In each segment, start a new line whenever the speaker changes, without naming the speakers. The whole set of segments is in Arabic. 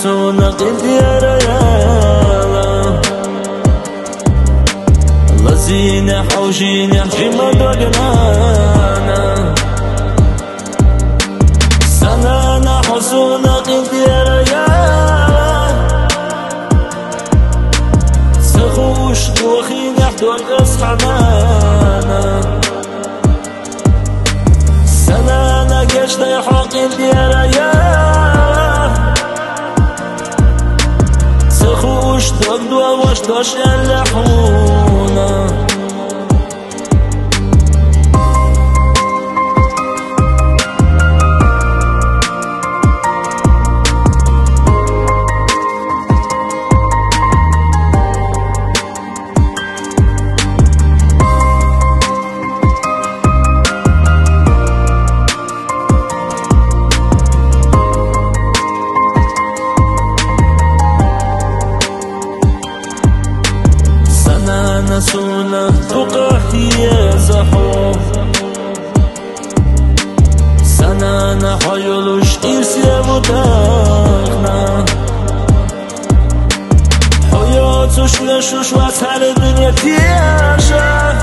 نسونا قد يا ريالا لزينا حوجينا جيما دوغنانا سنانا حزونا قد يا ريالا سخوش دوخينا حدوغ حنانا سنانا قشنا حق قد يا ريالا سخوش دوغ وش دوش اللحونا نسونا فقهية زحوف سنانا حيولوش إرسيا مداخنا حياتوش نشوش واسهل الدنيا تياشا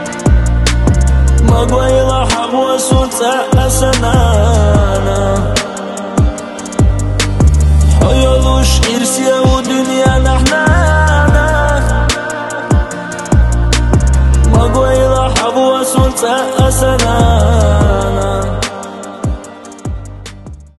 ما قويلا حبوة سلطة سنانا